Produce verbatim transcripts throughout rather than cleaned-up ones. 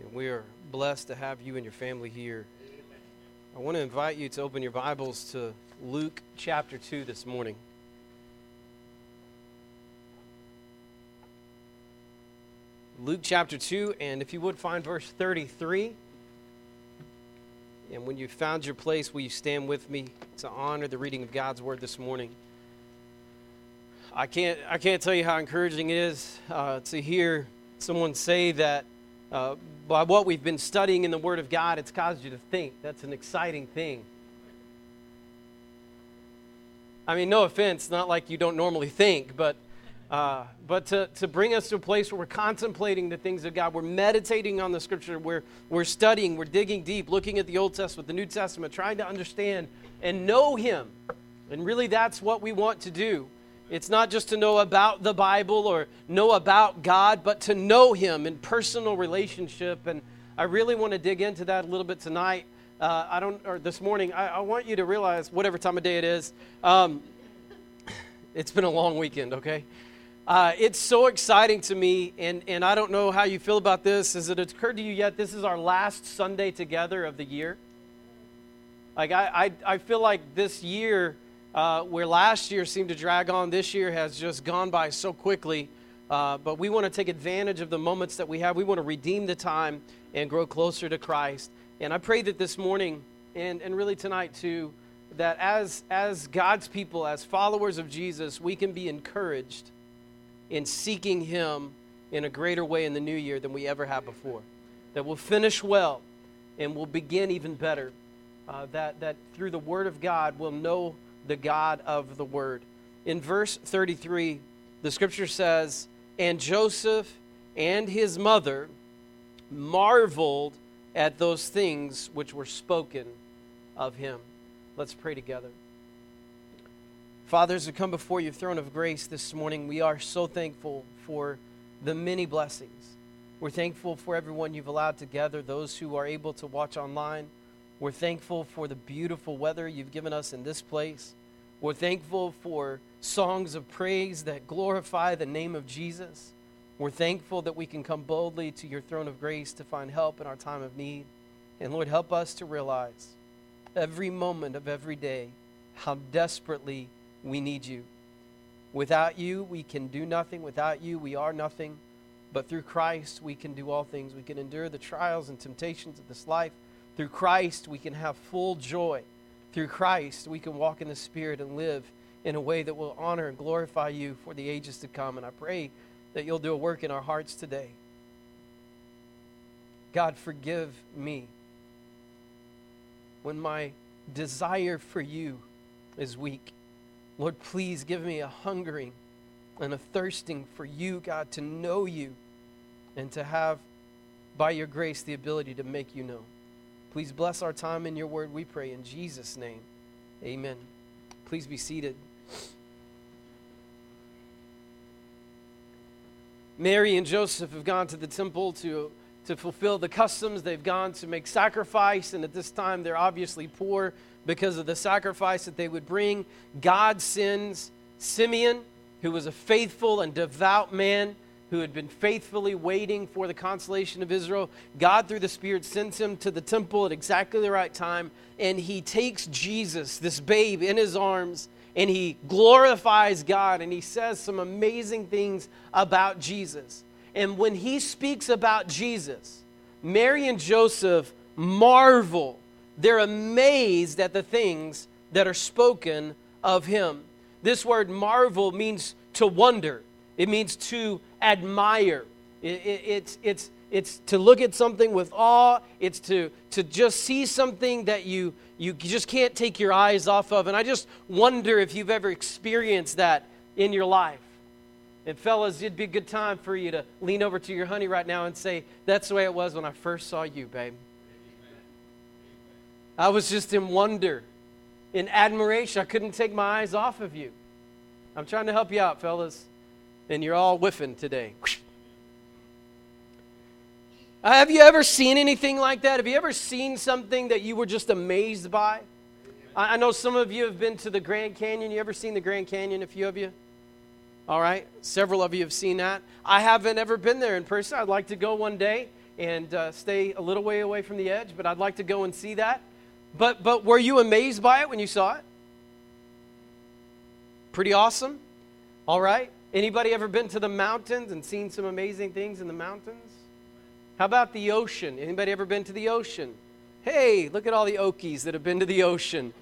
We are blessed to have you and your family here. I want to invite you to open your Bibles to Luke chapter two this morning. Luke chapter two, and if you would find verse thirty-three. And when you've found your place, will you stand with me to honor the reading of God's Word this morning? I can't I can't tell you how encouraging it is uh, to hear someone say that uh, by what we've been studying in the Word of God, it's caused you to think. That's an exciting thing. I mean, no offense, not like you don't normally think, but uh, but to, to bring us to a place where we're contemplating the things of God, we're meditating on the Scripture, we're, we're studying, we're digging deep, looking at the Old Testament, the New Testament, trying to understand and know Him. And really that's what we want to do. It's not just to know about the Bible or know about God, but to know Him in personal relationship. And I really want to dig into that a little bit tonight. Uh, I don't, or this morning. I, I want you to realize, whatever time of day it is, um, it's been a long weekend. Okay, uh, it's so exciting to me, and and I don't know how you feel about this. Has it occurred to you yet? This is our last Sunday together of the year. Like I, I, I feel like this year. Uh, where last year seemed to drag on, this year has just gone by so quickly. Uh, but we want to take advantage of the moments that we have. We want to redeem the time and grow closer to Christ. And I pray that this morning, and, and really tonight too, that as, as God's people, as followers of Jesus, we can be encouraged in seeking Him in a greater way in the new year than we ever have before. That we'll finish well and we'll begin even better. Uh, that, that through the Word of God we'll know the God of the Word. In verse thirty-three, the Scripture says, "And Joseph and his mother marveled at those things which were spoken of him." Let's pray together. Father, as we come before your throne of grace this morning, we are so thankful for the many blessings. We're thankful for everyone you've allowed to gather, those who are able to watch online. We're thankful for the beautiful weather you've given us in this place. We're thankful for songs of praise that glorify the name of Jesus. We're thankful that we can come boldly to your throne of grace to find help in our time of need. And Lord, help us to realize every moment of every day how desperately we need you. Without you, we can do nothing. Without you, we are nothing. But through Christ, we can do all things. We can endure the trials and temptations of this life. Through Christ, we can have full joy. Through Christ, we can walk in the Spirit and live in a way that will honor and glorify you for the ages to come. And I pray that you'll do a work in our hearts today. God, forgive me when my desire for you is weak. Lord, please give me a hungering and a thirsting for you, God, to know you and to have, by your grace, the ability to make you known. Please bless our time in your word, we pray in Jesus' name. Amen. Please be seated. Mary and Joseph have gone to the temple to, to fulfill the customs. They've gone to make sacrifice, and at this time they're obviously poor because of the sacrifice that they would bring. God sends Simeon, who was a faithful and devout man, who had been faithfully waiting for the consolation of Israel. God, through the Spirit, sends him to the temple at exactly the right time, and he takes Jesus, this babe, in his arms, and he glorifies God, and he says some amazing things about Jesus. And when he speaks about Jesus, Mary and Joseph marvel. They're amazed at the things that are spoken of him. This word marvel means to wonder. It means to admire. It, it, it's, it's, it's to look at something with awe. It's to, to just see something that you, you just can't take your eyes off of. And I just wonder if you've ever experienced that in your life. And fellas, it'd be a good time for you to lean over to your honey right now and say, "That's the way it was when I first saw you, babe. I was just in wonder, in admiration. I couldn't take my eyes off of you." I'm trying to help you out, fellas. And you're all whiffing today. Uh, have you ever seen anything like that? Have you ever seen something that you were just amazed by? I, I know some of you have been to the Grand Canyon. You ever seen the Grand Canyon, a few of you? All right, several of you have seen that. I haven't ever been there in person. I'd like to go one day. and uh, stay a little way away from the edge, but I'd like to go and see that. But but were you amazed by it when you saw it? Pretty awesome? All right. Anybody ever been to the mountains and seen some amazing things in the mountains? How about the ocean? Anybody ever been to the ocean? Hey, look at all the Okies that have been to the ocean.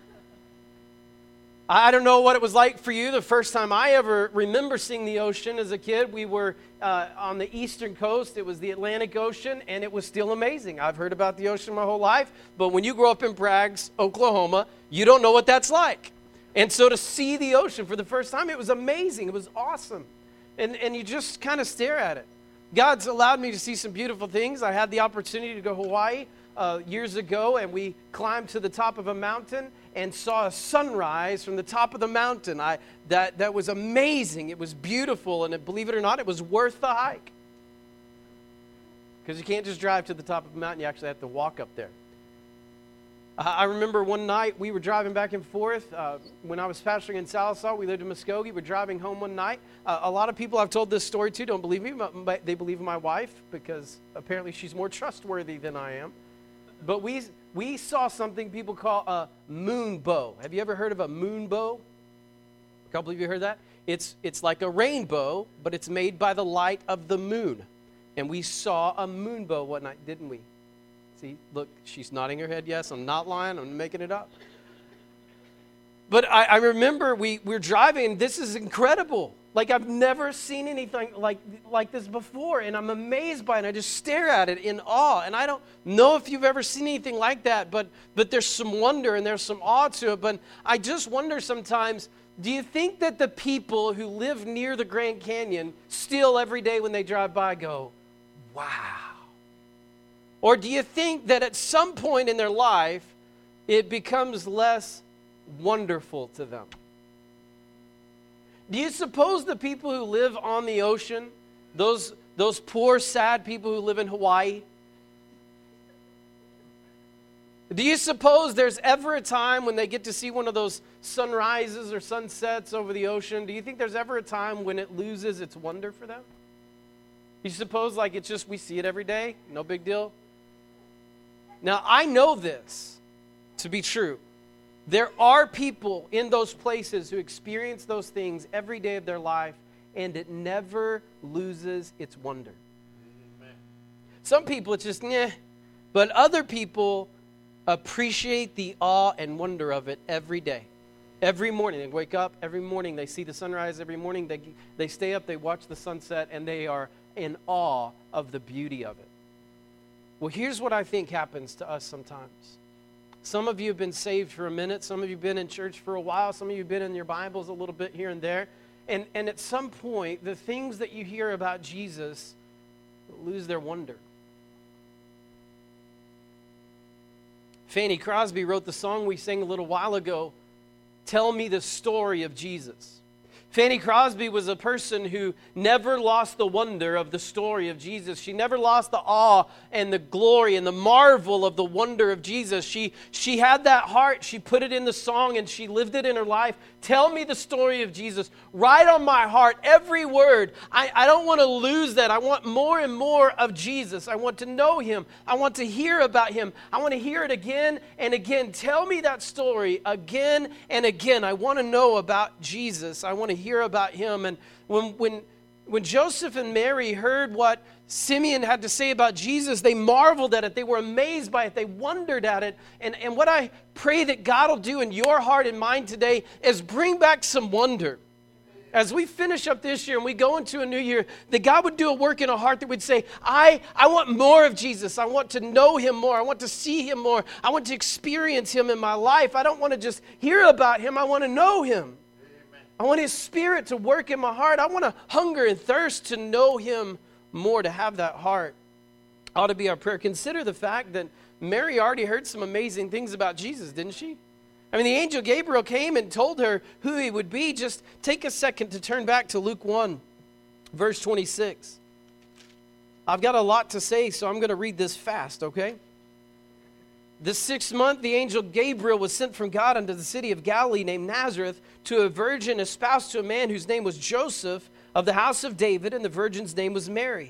I don't know what it was like for you. The first time I ever remember seeing the ocean as a kid, we were uh, on the eastern coast. It was the Atlantic Ocean, and it was still amazing. I've heard about the ocean my whole life, but when you grow up in Braggs, Oklahoma, you don't know what that's like. And so to see the ocean for the first time, it was amazing. It was awesome. And, and you just kind of stare at it. God's allowed me to see some beautiful things. I had the opportunity to go to Hawaii uh, years ago, and we climbed to the top of a mountain and saw a sunrise from the top of the mountain. I that that was amazing. It was beautiful, and it, believe it or not, it was worth the hike. Because you can't just drive to the top of the mountain, you actually have to walk up there. Uh, I remember one night we were driving back and forth. Uh, when I was pastoring in Sallisaw, we lived in Muskogee. We're driving home one night. Uh, a lot of people I've told this story to don't believe me, but they believe my wife because apparently she's more trustworthy than I am. But we we saw something people call a moon bow. Have you ever heard of a moon bow? A couple of you heard that? It's it's like a rainbow, but it's made by the light of the moon. And we saw a moon bow one night, didn't we? See, look, she's nodding her head. Yes, I'm not lying. I'm making it up. But I, I remember we, we were driving, and this is incredible. Like, I've never seen anything like, like this before, and I'm amazed by it. And I just stare at it in awe. And I don't know if you've ever seen anything like that, but, but there's some wonder and there's some awe to it. But I just wonder sometimes, do you think that the people who live near the Grand Canyon still every day when they drive by go, wow? Or do you think that at some point in their life, it becomes less wonderful to them? Do you suppose the people who live on the ocean, those, those poor, sad people who live in Hawaii, do you suppose there's ever a time when they get to see one of those sunrises or sunsets over the ocean? Do you think there's ever a time when it loses its wonder for them? You suppose like it's just we see it every day, no big deal? Now, I know this to be true. There are people in those places who experience those things every day of their life, and it never loses its wonder. Amen. Some people, it's just, nah. But other people appreciate the awe and wonder of it every day. Every morning, they wake up, every morning they see the sunrise, every morning they, they stay up, they watch the sunset, and they are in awe of the beauty of it. Well, here's what I think happens to us sometimes. Some of you have been saved for a minute. Some of you have been in church for a while. Some of you have been in your Bibles a little bit here and there. And, and at some point, the things that you hear about Jesus lose their wonder. Fanny Crosby wrote the song we sang a little while ago, Tell Me the Story of Jesus. Fanny Crosby was a person who never lost the wonder of the story of Jesus. She never lost the awe and the glory and the marvel of the wonder of Jesus. She, she had that heart. She put it in the song and she lived it in her life. Tell me the story of Jesus. Write on my heart every word. I, I don't want to lose that. I want more and more of Jesus. I want to know him. I want to hear about him. I want to hear it again and again. Tell me that story again and again. I want to know about Jesus. I want to hear about him. And when when when Joseph and Mary heard what Simeon had to say about Jesus, they marveled at it. They were amazed by it. They wondered at it. And, and what I pray that God will do in your heart and mind today is bring back some wonder. As we finish up this year and we go into a new year, that God would do a work in a heart that would say, I, I want more of Jesus. I want to know him more. I want to see him more. I want to experience him in my life. I don't want to just hear about him. I want to know him. I want his spirit to work in my heart. I want to hunger and thirst to know him more, to have that heart. Ought to be our prayer. Consider the fact that Mary already heard some amazing things about Jesus, didn't she? I mean, the angel Gabriel came and told her who he would be. Just take a second to turn back to Luke one, verse twenty-six. I've got a lot to say, so I'm going to read this fast, okay? The sixth month, the angel Gabriel was sent from God unto the city of Galilee named Nazareth to a virgin espoused to a man whose name was Joseph of the house of David, and the virgin's name was Mary.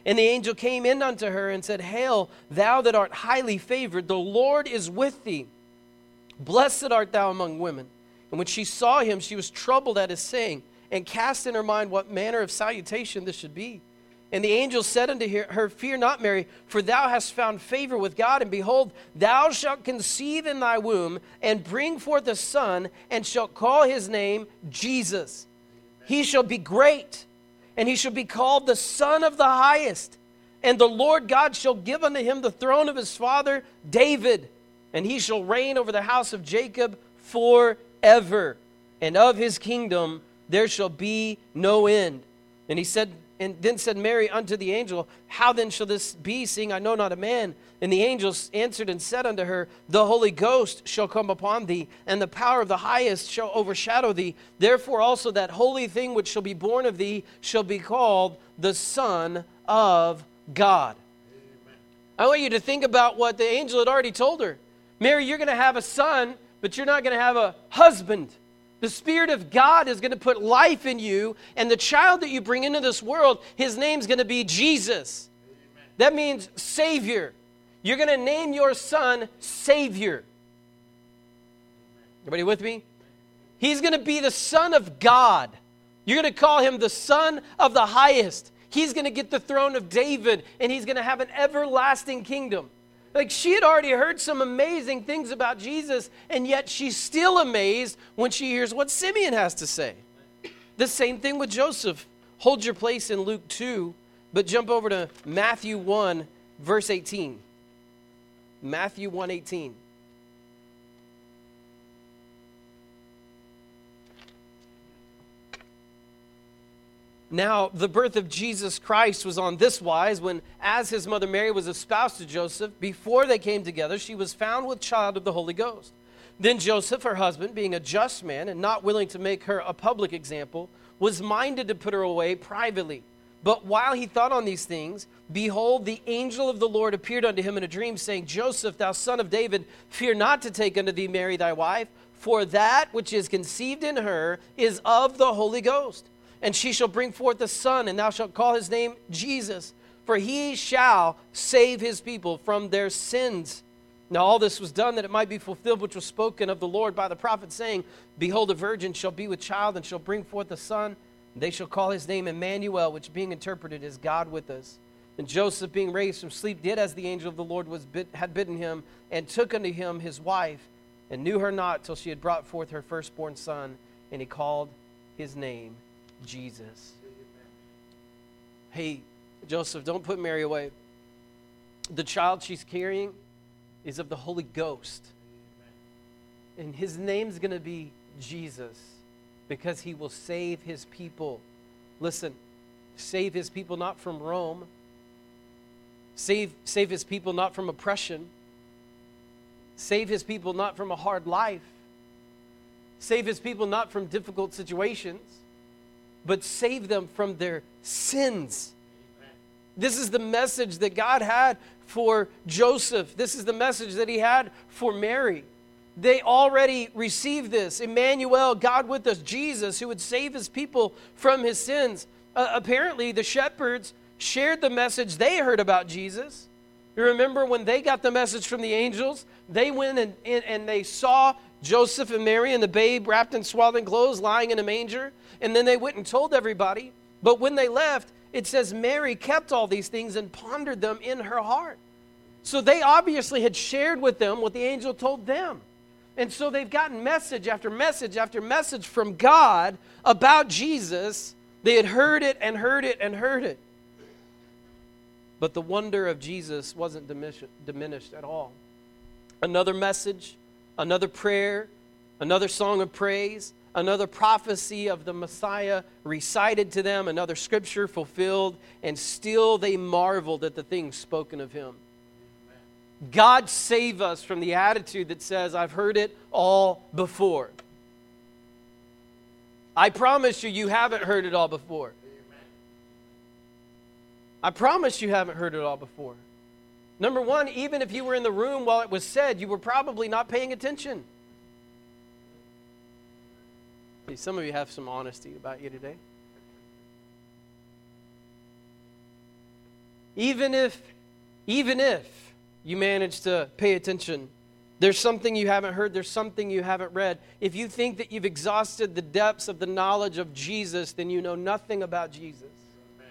And the angel came in unto her and said, Hail, thou that art highly favored, the Lord is with thee. Blessed art thou among women. And when she saw him, she was troubled at his saying, and cast in her mind what manner of salutation this should be. And the angel said unto her, Fear not, Mary, for thou hast found favor with God, and behold, thou shalt conceive in thy womb, and bring forth a son, and shalt call his name Jesus. He shall be great, and he shall be called the Son of the Highest. And the Lord God shall give unto him the throne of his father David, and he shall reign over the house of Jacob forever. And of his kingdom there shall be no end. And he said, and then said Mary unto the angel, How then shall this be, seeing I know not a man? And the angel answered and said unto her, The Holy Ghost shall come upon thee, and the power of the highest shall overshadow thee. Therefore also that holy thing which shall be born of thee shall be called the Son of God. Amen. I want you to think about what the angel had already told her. Mary, you're going to have a son, but you're not going to have a husband. The Spirit of God is going to put life in you, and the child that you bring into this world, his name's going to be Jesus. Amen. That means Savior. You're going to name your son Savior. Everybody with me? He's going to be the Son of God. You're going to call him the Son of the Highest. He's going to get the throne of David, and he's going to have an everlasting kingdom. Like, she had already heard some amazing things about Jesus, and yet she's still amazed when she hears what Simeon has to say. The same thing with Joseph. Hold your place in Luke two, but jump over to Matthew one, verse eighteen. Matthew one eighteen. Now, the birth of Jesus Christ was on this wise, when, as his mother Mary was espoused to Joseph, before they came together, she was found with child of the Holy Ghost. Then Joseph, her husband, being a just man and not willing to make her a public example, was minded to put her away privately. But while he thought on these things, behold, the angel of the Lord appeared unto him in a dream, saying, Joseph, thou son of David, fear not to take unto thee Mary thy wife, for that which is conceived in her is of the Holy Ghost. And she shall bring forth a son, and thou shalt call his name Jesus, for he shall save his people from their sins. Now all this was done that it might be fulfilled which was spoken of the Lord by the prophet, saying, Behold, a virgin shall be with child, and shall bring forth a son, and they shall call his name Emmanuel, which being interpreted is God with us. And Joseph, being raised from sleep, did as the angel of the Lord was bid, had bidden him, and took unto him his wife, and knew her not till she had brought forth her firstborn son, and he called his name Jesus. Hey, Joseph, don't put Mary away. The child she's carrying is of the Holy Ghost. And his name's going to be Jesus, because he will save his people. Listen, save his people not from Rome. Save, save his people not from oppression. Save his people not from a hard life. Save his people not from difficult situations, but save them from their sins. Amen. This is the message that God had for Joseph. This is the message that he had for Mary. They already received this. Emmanuel, God with us, Jesus, who would save his people from his sins. Uh, apparently, the shepherds shared the message they heard about Jesus. You remember when they got the message from the angels, they went and, and, and they saw Joseph and Mary and the babe wrapped in swaddling clothes lying in a manger. And then they went and told everybody. But when they left, it says Mary kept all these things and pondered them in her heart. So they obviously had shared with them what the angel told them. And so they've gotten message after message after message from God about Jesus. They had heard it and heard it and heard it. But the wonder of Jesus wasn't diminished at all. Another message, another prayer, another song of praise, another prophecy of the Messiah recited to them, another scripture fulfilled, and still they marveled at the things spoken of him. Amen. God save us from the attitude that says, I've heard it all before. I promise you, you haven't heard it all before. Amen. I promise you haven't heard it all before. Number one, even if you were in the room while it was said, you were probably not paying attention. See, some of you have some honesty about you today. even if, even if you manage to pay attention, there's something you haven't heard, there's something you haven't read. If you think that you've exhausted the depths of the knowledge of Jesus, then you know nothing about Jesus. Amen.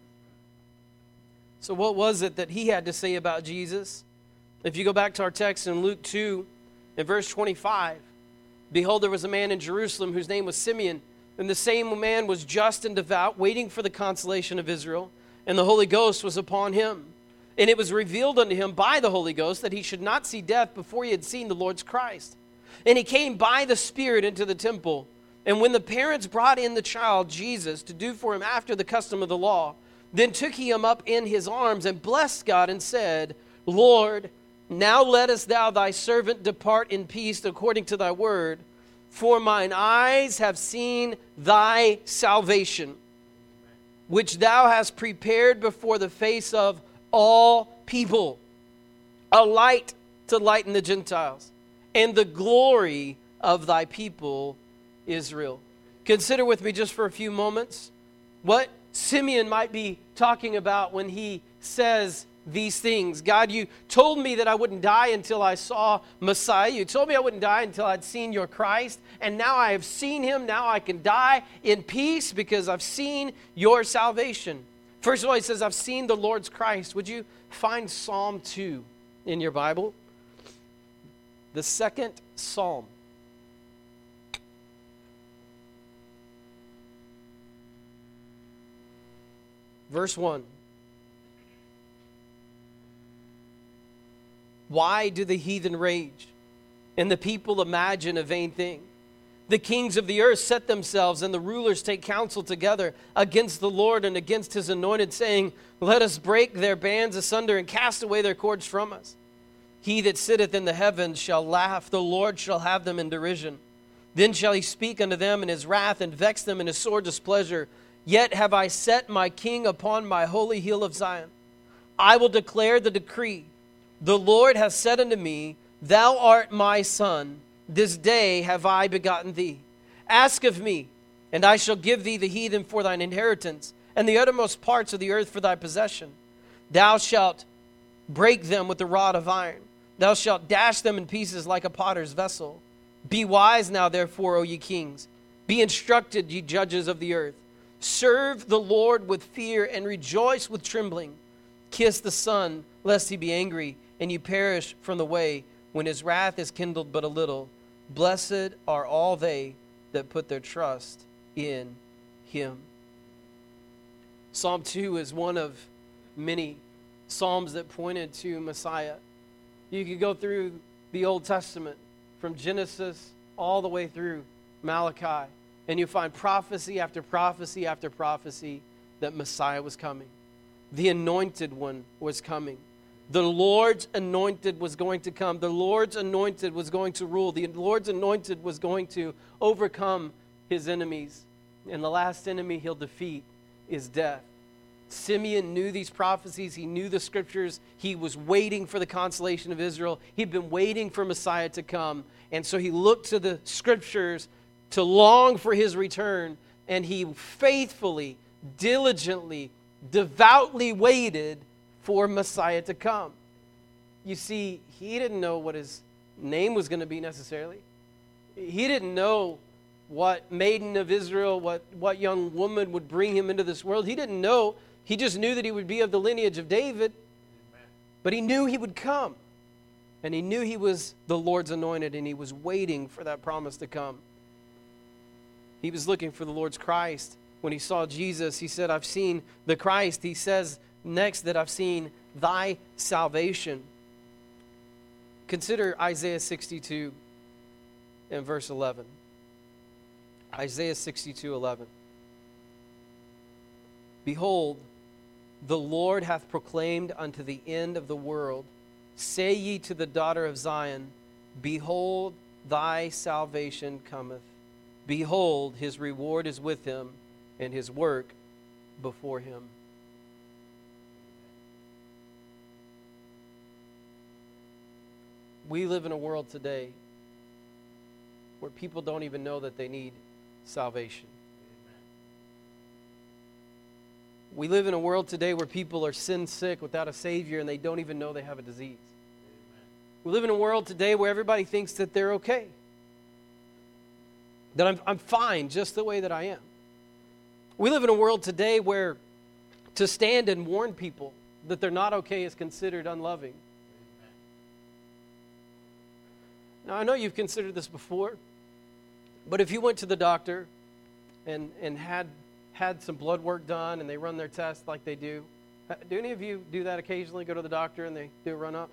So what was it that he had to say about Jesus? If you go back to our text in Luke two, in verse twenty-five, behold, there was a man in Jerusalem whose name was Simeon, and the same man was just and devout, waiting for the consolation of Israel, and the Holy Ghost was upon him. And it was revealed unto him by the Holy Ghost that he should not see death before he had seen the Lord's Christ. And he came by the Spirit into the temple. And when the parents brought in the child, Jesus, to do for him after the custom of the law, then took he him up in his arms and blessed God and said, Lord, now lettest thou thy servant depart in peace according to thy word, for mine eyes have seen thy salvation, which thou hast prepared before the face of all people, a light to lighten the Gentiles, and the glory of thy people Israel. Consider with me just for a few moments what Simeon might be talking about when he says these things. God, you told me that I wouldn't die until I saw Messiah. You told me I wouldn't die until I'd seen your Christ. And now I have seen him. Now I can die in peace because I've seen your salvation. First of all, he says, I've seen the Lord's Christ. Would you find Psalm two in your Bible? The second Psalm. Verse one. Why do the heathen rage, and the people imagine a vain thing? The kings of the earth set themselves, and the rulers take counsel together against the Lord and against his anointed, saying, let us break their bands asunder and cast away their cords from us. He that sitteth in the heavens shall laugh, the Lord shall have them in derision. Then shall he speak unto them in his wrath, and vex them in his sore displeasure. Yet have I set my king upon my holy hill of Zion. I will declare the decree. The Lord hath said unto me, thou art my son. This day have I begotten thee. Ask of me, and I shall give thee the heathen for thine inheritance, and the uttermost parts of the earth for thy possession. Thou shalt break them with the rod of iron. Thou shalt dash them in pieces like a potter's vessel. Be wise now, therefore, O ye kings. Be instructed, ye judges of the earth. Serve the Lord with fear, and rejoice with trembling. Kiss the Son, lest he be angry, and ye perish from the way, when his wrath is kindled but a little. Blessed are all they that put their trust in him. Psalm two is one of many psalms that pointed to Messiah. You could go through the Old Testament from Genesis all the way through Malachi, and you find prophecy after prophecy after prophecy that Messiah was coming. The anointed one was coming. The Lord's anointed was going to come. The Lord's anointed was going to rule. The Lord's anointed was going to overcome his enemies. And the last enemy he'll defeat is death. Simeon knew these prophecies. He knew the scriptures. He was waiting for the consolation of Israel. He'd been waiting for Messiah to come. And so he looked to the scriptures to long for his return. And he faithfully, diligently, devoutly waited for Messiah to come. You see, he didn't know what his name was going to be necessarily. He didn't know what maiden of Israel, what, what young woman would bring him into this world. He didn't know. He just knew that he would be of the lineage of David. Amen. But he knew he would come. And he knew he was the Lord's anointed, and he was waiting for that promise to come. He was looking for the Lord's Christ. When he saw Jesus, he said, I've seen the Christ. He says next that I've seen thy salvation. Consider Isaiah sixty-two and verse eleven. Isaiah sixty-two eleven. Behold, the Lord hath proclaimed unto the end of the world, say ye to the daughter of Zion, behold, thy salvation cometh. Behold, his reward is with him, and his work before him. We live in a world today where people don't even know that they need salvation. We live in a world today where people are sin sick without a Savior and they don't even know they have a disease. We live in a world today where everybody thinks that they're okay, that I'm, I'm fine just the way that I am. We live in a world today where to stand and warn people that they're not okay is considered unloving. Now, I know you've considered this before, but if you went to the doctor and, and had, had some blood work done and they run their tests like they do, do any of you do that occasionally, go to the doctor and they do a run-up?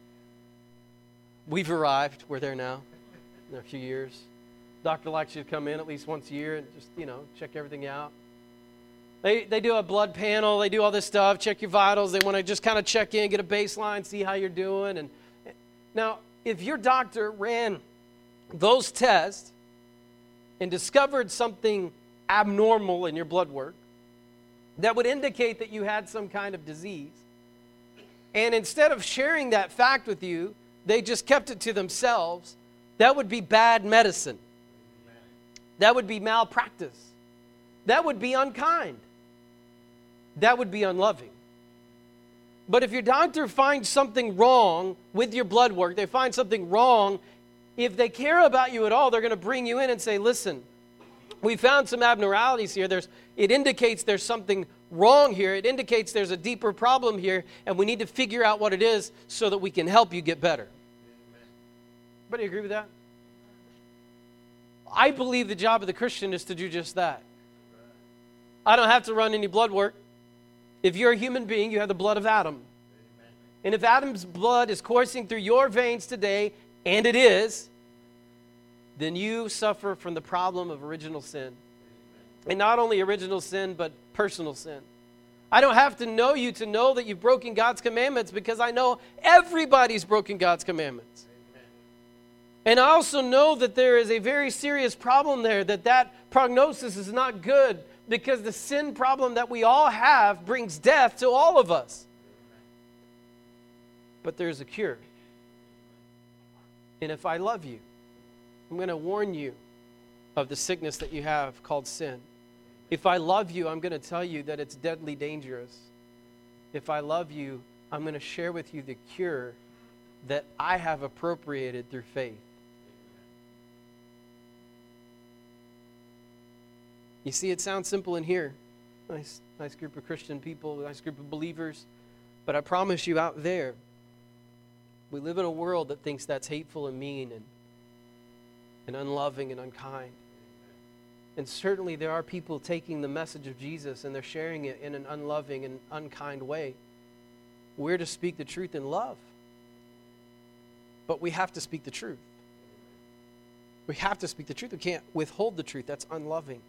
We've arrived. We're there now in a few years. Doctor likes you to come in at least once a year and just, you know, check everything out. They they do a blood panel. They do all this stuff, check your vitals. They want to just kind of check in, get a baseline, see how you're doing. And now, if your doctor ran those tests and discovered something abnormal in your blood work that would indicate that you had some kind of disease, and instead of sharing that fact with you, they just kept it to themselves, that would be bad medicine. That would be malpractice. That would be unkind. That would be unloving. But if your doctor finds something wrong with your blood work, they find something wrong, if they care about you at all, they're going to bring you in and say, listen, we found some abnormalities here. There's, it indicates there's something wrong here. It indicates there's a deeper problem here, and we need to figure out what it is so that we can help you get better. Anybody agree with that? I believe the job of the Christian is to do just that. I don't have to run any blood work. If you're a human being, you have the blood of Adam. And if Adam's blood is coursing through your veins today, and it is, then you suffer from the problem of original sin. And not only original sin, but personal sin. I don't have to know you to know that you've broken God's commandments, because I know everybody's broken God's commandments. And I also know that there is a very serious problem there, that that prognosis is not good, because the sin problem that we all have brings death to all of us. But there's a cure. And if I love you, I'm going to warn you of the sickness that you have called sin. If I love you, I'm going to tell you that it's deadly dangerous. If I love you, I'm going to share with you the cure that I have appropriated through faith. You see, it sounds simple in here. Nice, nice group of Christian people, nice group of believers. But I promise you, out there, we live in a world that thinks that's hateful and mean and, and unloving and unkind. And certainly there are people taking the message of Jesus and they're sharing it in an unloving and unkind way. We're to speak the truth in love. But we have to speak the truth. We have to speak the truth. We can't withhold the truth. That's unloving.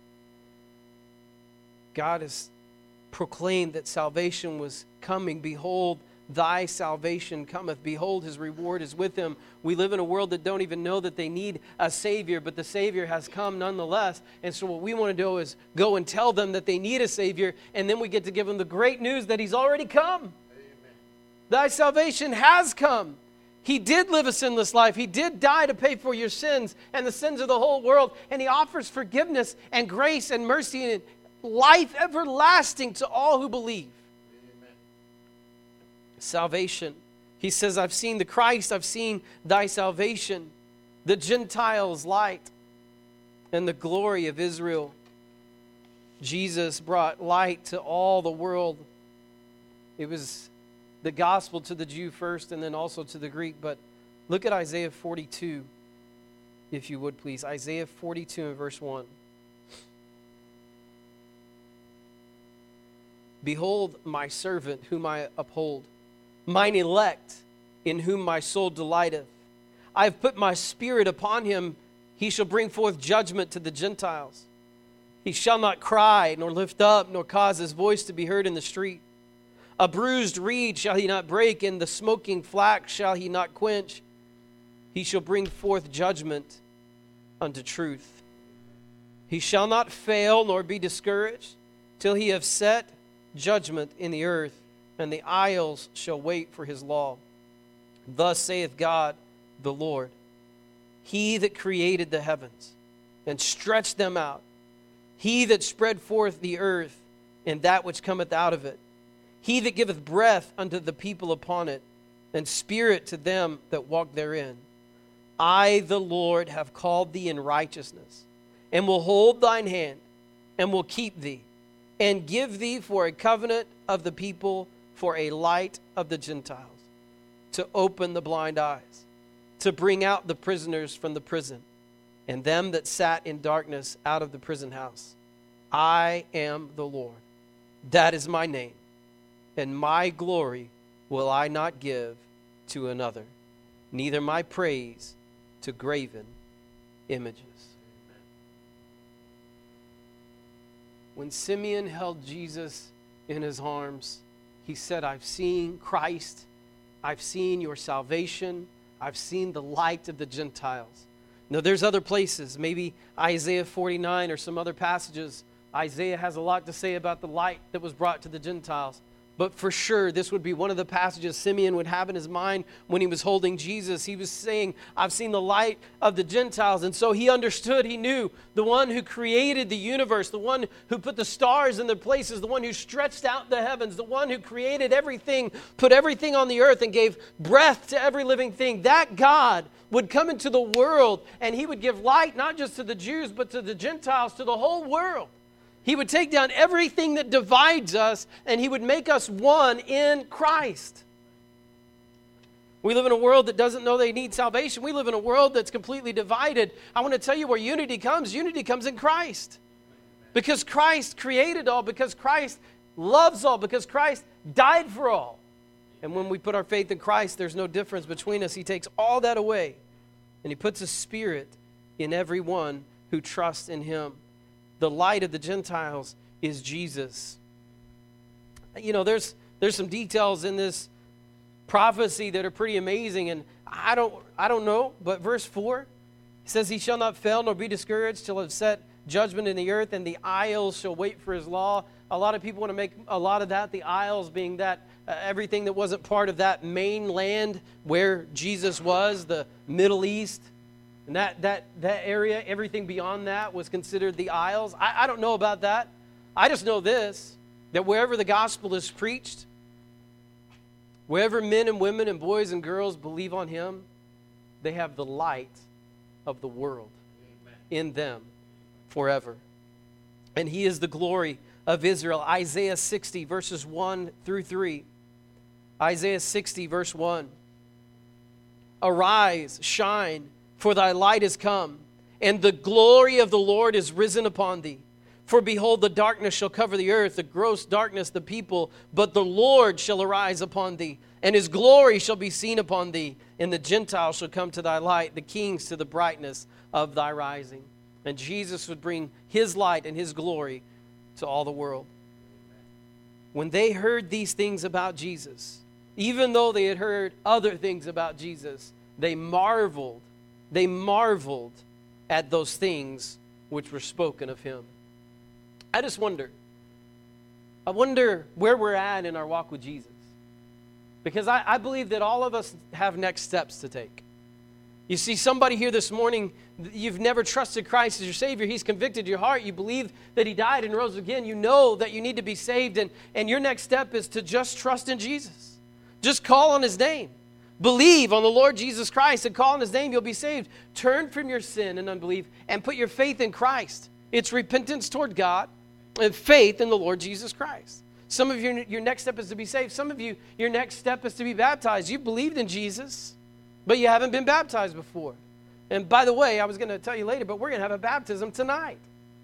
God has proclaimed that salvation was coming. Behold, thy salvation cometh. Behold, his reward is with him. We live in a world that don't even know that they need a Savior, but the Savior has come nonetheless. And so what we want to do is go and tell them that they need a Savior, and then we get to give them the great news that he's already come. Amen. Thy salvation has come. He did live a sinless life. He did die to pay for your sins and the sins of the whole world. And he offers forgiveness and grace and mercy and life everlasting to all who believe. Amen. Salvation. He says, I've seen the Christ, I've seen thy salvation, the Gentiles' light, and the glory of Israel. Jesus brought light to all the world. It was the gospel to the Jew first and then also to the Greek. But look at Isaiah forty-two, if you would please. Isaiah forty-two and verse one. Behold my servant whom I uphold, mine elect in whom my soul delighteth. I have put my spirit upon him. He shall bring forth judgment to the Gentiles. He shall not cry, nor lift up, nor cause his voice to be heard in the street. A bruised reed shall he not break, and the smoking flax shall he not quench. He shall bring forth judgment unto truth. He shall not fail, nor be discouraged, till he have set judgment in the earth, and the isles shall wait for his law. Thus saith God the Lord, he that created the heavens and stretched them out, he that spread forth the earth and that which cometh out of it. He that giveth breath unto the people upon it, and spirit to them that walk therein. I, the Lord, have called thee in righteousness, and will hold thine hand, and will keep thee, and give thee for a covenant of the people, for a light of the Gentiles, to open the blind eyes, to bring out the prisoners from the prison, and them that sat in darkness out of the prison house. I am the Lord. That is my name, and my glory will I not give to another, neither my praise to graven images. When Simeon held Jesus in his arms, he said, I've seen Christ, I've seen your salvation, I've seen the light of the Gentiles. Now, there's other places, maybe Isaiah forty-nine or some other passages. Isaiah has a lot to say about the light that was brought to the Gentiles. But for sure, this would be one of the passages Simeon would have in his mind when he was holding Jesus. He was saying, I've seen the light of the Gentiles. And so he understood, he knew the one who created the universe, the one who put the stars in their places, the one who stretched out the heavens, the one who created everything, put everything on the earth and gave breath to every living thing. That God would come into the world and he would give light not just to the Jews, but to the Gentiles, to the whole world. He would take down everything that divides us, and he would make us one in Christ. We live in a world that doesn't know they need salvation. We live in a world that's completely divided. I want to tell you where unity comes. Unity comes in Christ. Because Christ created all, because Christ loves all, because Christ died for all. And when we put our faith in Christ, there's no difference between us. He takes all that away, and he puts a spirit in everyone who trusts in him. The light of the Gentiles is Jesus. You know, there's there's some details in this prophecy that are pretty amazing, and I don't I don't know, but verse four says, He shall not fail nor be discouraged till have set judgment in the earth, and the isles shall wait for his law. A lot of people want to make a lot of that, the isles being that uh, everything that wasn't part of that main land where Jesus was, the Middle East. And that, that, that area, everything beyond that was considered the isles. I, I don't know about that. I just know this, that wherever the gospel is preached, wherever men and women and boys and girls believe on him, they have the light of the world in them forever. And he is the glory of Israel. Isaiah sixty, verses one through three. Isaiah sixty, verse one. Arise, shine, for thy light is come, and the glory of the Lord is risen upon thee. For behold, the darkness shall cover the earth, the gross darkness the people, but the Lord shall arise upon thee, and his glory shall be seen upon thee, and the Gentiles shall come to thy light, the kings to the brightness of thy rising. And Jesus would bring his light and his glory to all the world. When they heard these things about Jesus, even though they had heard other things about Jesus, they marveled They marveled at those things which were spoken of him. I just wonder, I wonder where we're at in our walk with Jesus. Because I, I believe that all of us have next steps to take. You see somebody here this morning, you've never trusted Christ as your Savior. He's convicted your heart. You believe that he died and rose again. You know that you need to be saved. And, and your next step is to just trust in Jesus. Just call on his name. Believe on the Lord Jesus Christ and call on his name, you'll be saved. Turn from your sin and unbelief and put your faith in Christ. It's repentance toward God and faith in the Lord Jesus Christ. Some of you, your next step is to be saved. Some of you, your next step is to be baptized. You believed in Jesus, but you haven't been baptized before. And by the way, I was going to tell you later, but we're going to have a baptism tonight.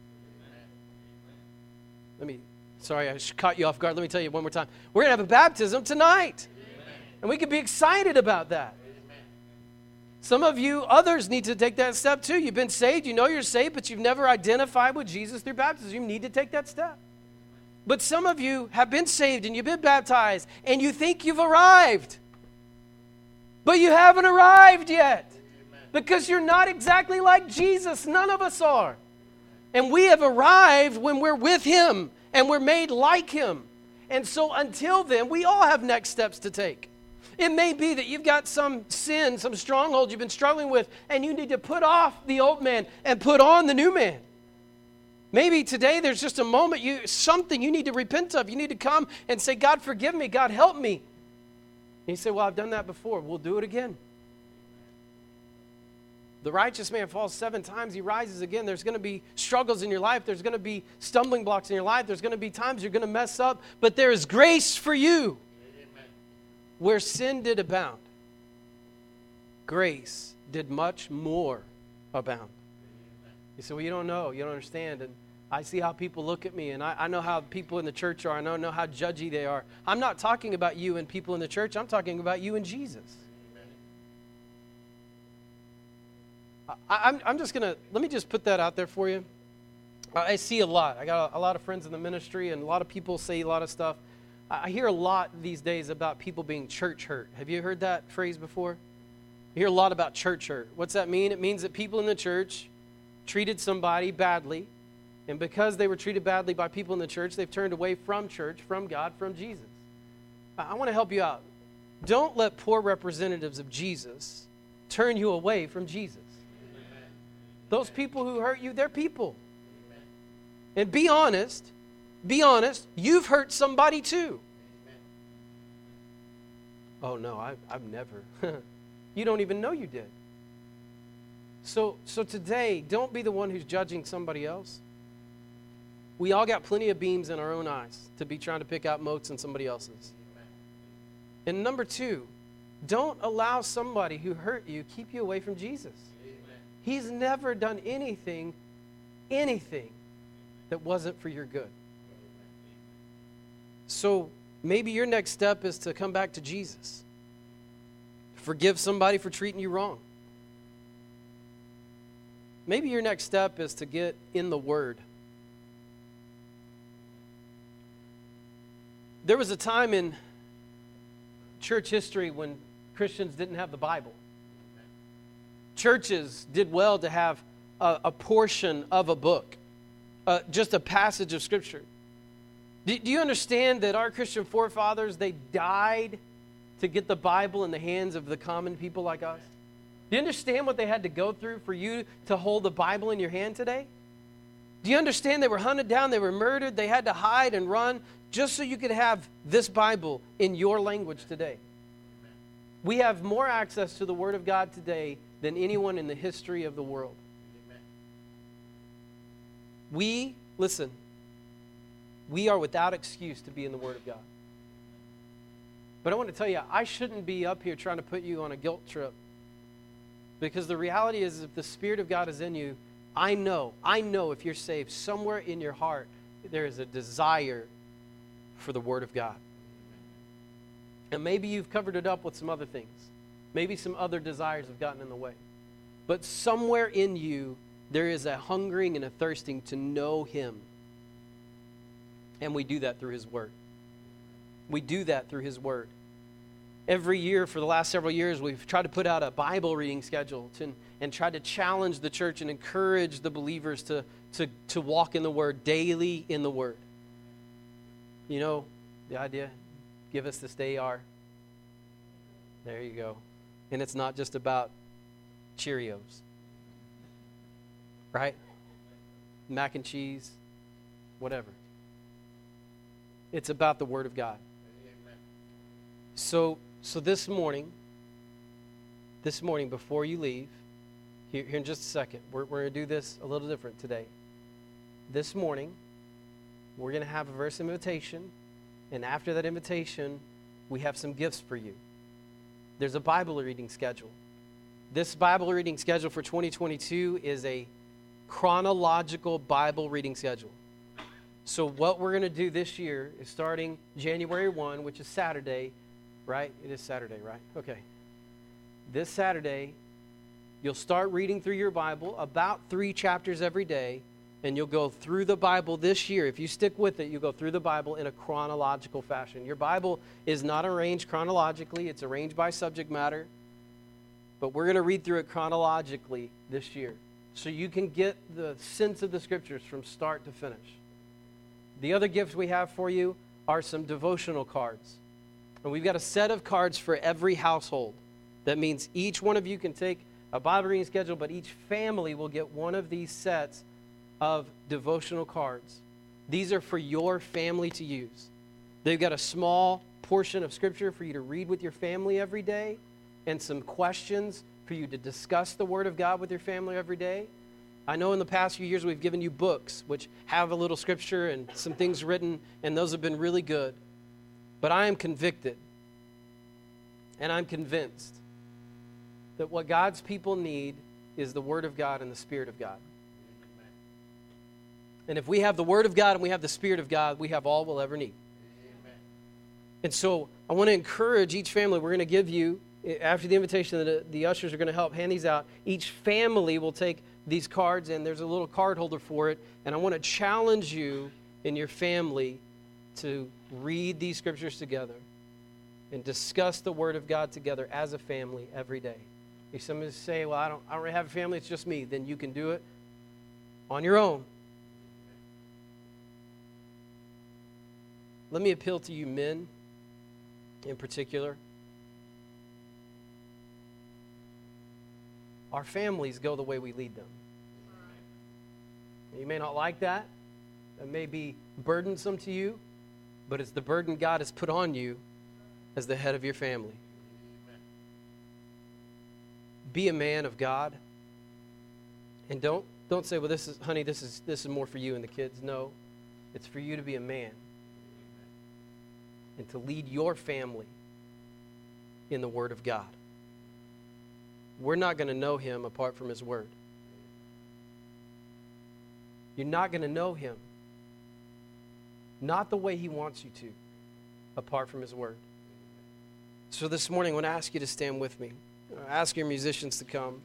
Let me, sorry, I caught you off guard. Let me tell you one more time. We're going to have a baptism tonight. And we can be excited about that. Amen. Some of you, others need to take that step too. You've been saved, you know you're saved, but you've never identified with Jesus through baptism. You need to take that step. But some of you have been saved and you've been baptized and you think you've arrived. But you haven't arrived yet. Amen. Because you're not exactly like Jesus. None of us are. And we have arrived when we're with him and we're made like him. And so until then, we all have next steps to take. It may be that you've got some sin, some stronghold you've been struggling with, and you need to put off the old man and put on the new man. Maybe today there's just a moment, you something you need to repent of. You need to come and say, God, forgive me. God, help me. And you say, well, I've done that before. We'll do it again. The righteous man falls seven times. He rises again. There's going to be struggles in your life. There's going to be stumbling blocks in your life. There's going to be times you're going to mess up. But there is grace for you. Amen. Where sin did abound, grace did much more abound. Amen. You say, well, you don't know. You don't understand. And I see how people look at me, and I, I know how people in the church are. I know, know how judgy they are. I'm not talking about you and people in the church. I'm talking about you and Jesus. I, I'm, I'm just going to, let me just put that out there for you. I see a lot. I got a, a lot of friends in the ministry, and a lot of people say a lot of stuff. I hear a lot these days about people being church hurt. Have you heard that phrase before? You hear a lot about church hurt. What's that mean? It means that people in the church treated somebody badly, and because they were treated badly by people in the church, they've turned away from church, from God, from Jesus. I, I want to help you out. Don't let poor representatives of Jesus turn you away from Jesus. Those people who hurt you, they're people. Amen. And be honest, be honest, you've hurt somebody too. Amen. Oh no, I, I've never. You don't even know you did. So, so today, don't be the one who's judging somebody else. We all got plenty of beams in our own eyes to be trying to pick out motes in somebody else's. Amen. And number two, don't allow somebody who hurt you keep you away from Jesus. He's never done anything, anything that wasn't for your good. So maybe your next step is to come back to Jesus. Forgive somebody for treating you wrong. Maybe your next step is to get in the Word. There was a time in church history when Christians didn't have the Bible. Churches did well to have a, a portion of a book, uh, just a passage of Scripture. Do, do you understand that our Christian forefathers, they died to get the Bible in the hands of the common people like us? Do you understand what they had to go through for you to hold the Bible in your hand today? Do you understand they were hunted down, they were murdered, they had to hide and run just so you could have this Bible in your language today? We have more access to the Word of God today than anyone in the history of the world. Amen. We, listen, we are without excuse to be in the Word of God. But I want to tell you, I shouldn't be up here trying to put you on a guilt trip. Because the reality is, if the Spirit of God is in you, I know, I know if you're saved, somewhere in your heart, there is a desire for the Word of God. And maybe you've covered it up with some other things. Maybe some other desires have gotten in the way. But somewhere in you, there is a hungering and a thirsting to know Him. And we do that through His Word. We do that through His Word. Every year for the last several years, we've tried to put out a Bible reading schedule to, and tried to challenge the church and encourage the believers to, to, to walk in the Word, daily in the Word. You know, the idea, give us this day our, there you go. And it's not just about Cheerios, right? Mac and cheese, whatever. It's about the Word of God. Amen. So, so this morning, this morning before you leave, here, here in just a second, we're, we're going to do this a little different today. This morning, we're going to have a verse of invitation, and after that invitation, we have some gifts for you. There's a Bible reading schedule. This Bible reading schedule for twenty twenty-two is a chronological Bible reading schedule. So what we're going to do this year is starting January first, which is Saturday, right? It is Saturday, right? Okay. This Saturday, you'll start reading through your Bible about three chapters every day, and you'll go through the Bible this year. If you stick with it, you'll go through the Bible in a chronological fashion. Your Bible is not arranged chronologically. It's arranged by subject matter. But we're going to read through it chronologically this year so you can get the sense of the Scriptures from start to finish. The other gifts we have for you are some devotional cards. And we've got a set of cards for every household. That means each one of you can take a Bible reading schedule, but each family will get one of these sets of devotional cards. These are for your family to use. They've got a small portion of Scripture for you to read with your family every day and some questions for you to discuss the Word of God with your family every day. I know in the past few years we've given you books which have a little Scripture and some things written, and those have been really good. But I am convicted and I'm convinced that what God's people need is the Word of God and the Spirit of God. And if we have the Word of God and we have the Spirit of God, we have all we'll ever need. Amen. And so I want to encourage each family. We're going to give you, after the invitation, the, the ushers are going to help hand these out. Each family will take these cards, and there's a little card holder for it. And I want to challenge you in your family to read these scriptures together and discuss the Word of God together as a family every day. If somebody say, well, I don't, I don't really have a family, it's just me, then you can do it on your own. Let me appeal to you men in particular. Our families go the way we lead them. You may not like that. That may be burdensome to you, but it's the burden God has put on you as the head of your family. Be a man of God. And don't don't say, well, this is, honey, this is this is more for you and the kids. No, it's for you to be a man and to lead your family in the Word of God. We're not going to know Him apart from His Word. You're not going to know Him, not the way He wants you to, apart from His Word. So this morning, I want to ask you to stand with me. I ask your musicians to come.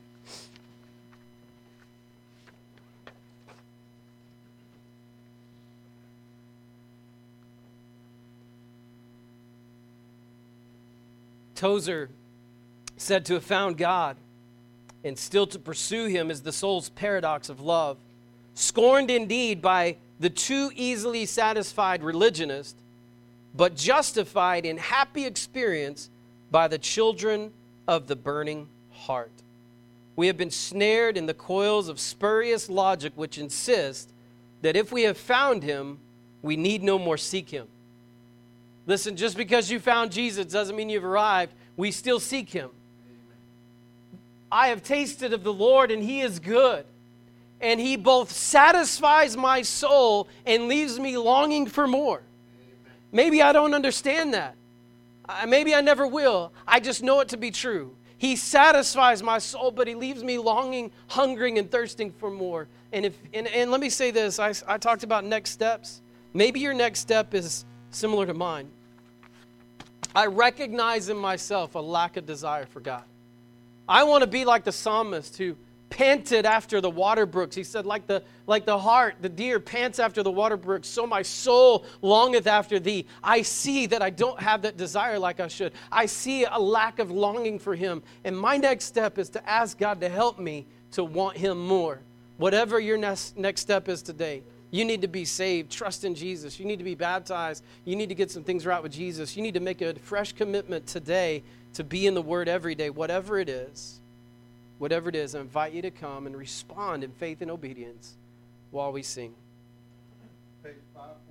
Tozer said to have found God and still to pursue Him is the soul's paradox of love. Scorned indeed by the too easily satisfied religionist, but justified in happy experience by the children of the burning heart. We have been snared in the coils of spurious logic which insist that if we have found Him, we need no more seek Him. Listen, just because you found Jesus doesn't mean you've arrived. We still seek Him. Amen. I have tasted of the Lord, and He is good. And He both satisfies my soul and leaves me longing for more. Amen. Maybe I don't understand that. Uh, maybe I never will. I just know it to be true. He satisfies my soul, but He leaves me longing, hungering, and thirsting for more. And if and, and let me say this. I, I talked about next steps. Maybe your next step is similar to mine. I recognize in myself a lack of desire for God. I want to be like the psalmist who panted after the water brooks. He said, like the, like the hart, the deer pants after the water brooks, so my soul longeth after Thee. I see that I don't have that desire like I should. I see a lack of longing for Him. And my next step is to ask God to help me to want Him more. Whatever your next, next step is today. You need to be saved. Trust in Jesus. You need to be baptized. You need to get some things right with Jesus. You need to make a fresh commitment today to be in the Word every day, whatever it is. Whatever it is, I invite you to come and respond in faith and obedience while we sing. Page five.